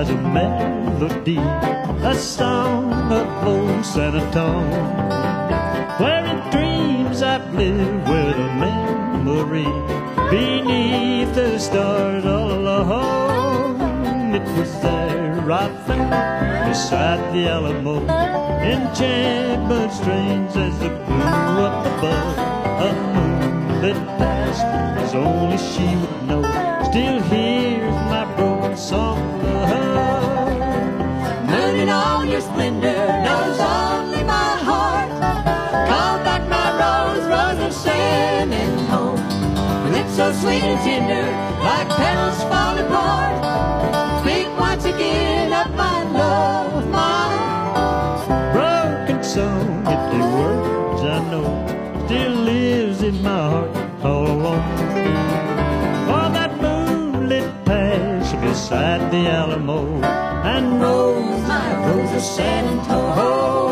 as a melody, a song of old San Antonio, where in dreams I've lived with a memory beneath the stars all alone. It was there I found beside the Alamo, enchantment strange as the blue up above, a moonlit past as only she would know. Still hears my broken song of love. Moon in all your splendor knows only my heart. Call back my rose, rose of San Antonio. Lips so sweet and tender, like petals fall apart. Speak once again of my love, my broken song. If the words I know still lives in my heart all alone. For that moonlit pass beside the Alamo, and rose, my rose of San Antonio.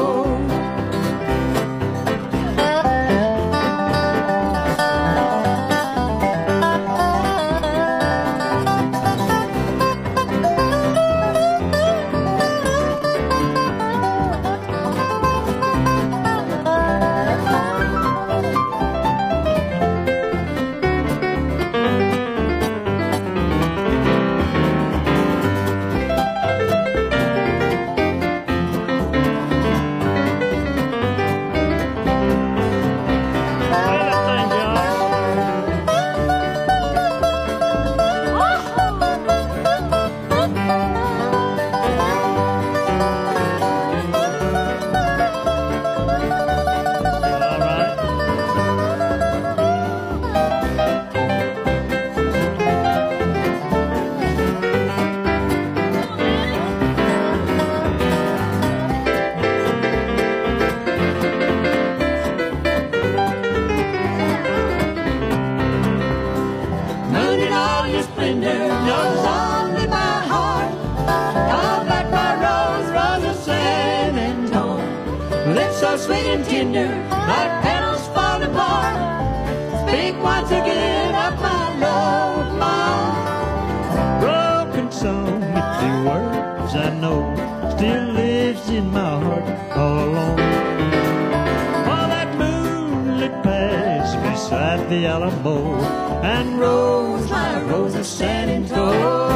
The Alamo, and rose, my rose of San Antonio.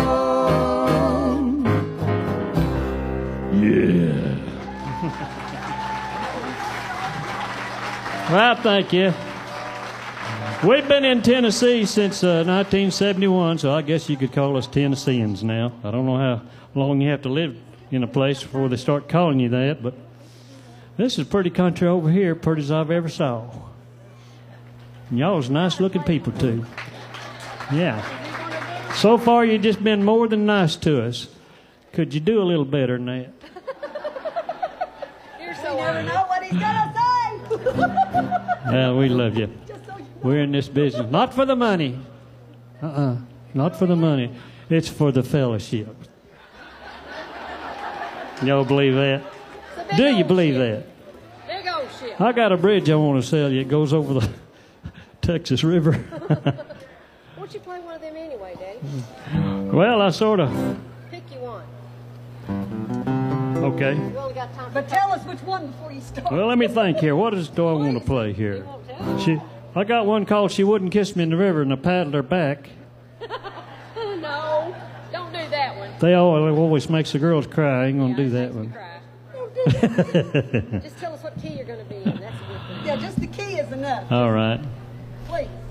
Yeah. Well, thank you. We've been in Tennessee since 1971, so I guess you could call us Tennesseans now. I don't know how long you have to live in a place before they start calling you that, but this is pretty country over here, pretty as I've ever saw. And y'all's nice-looking people, too. Yeah. So far, you've just been more than nice to us. Could you do a little better than that? You never know what he's going to say. Yeah, we love you. We're in this business. Not for the money. Not for the money. It's for the fellowship. Y'all believe that? Do you believe that? Big old ship. I got a bridge I want to sell you. It goes over the Texas River. Won't you play one of them anyway, Dave? Well, I sort of. Pick you one. Okay. We've only got time. But tell us which one before you start. Well, let me think here. What do I want to play here? You won't tell? I got one called "She Wouldn't Kiss Me in the River," and I paddled her back. No, don't do that one. They always makes the girls cry. I ain't gonna do that one. Don't do that. Just tell us what key you're going to be in. That's a good thing. Yeah, just the key is enough. All right. Please.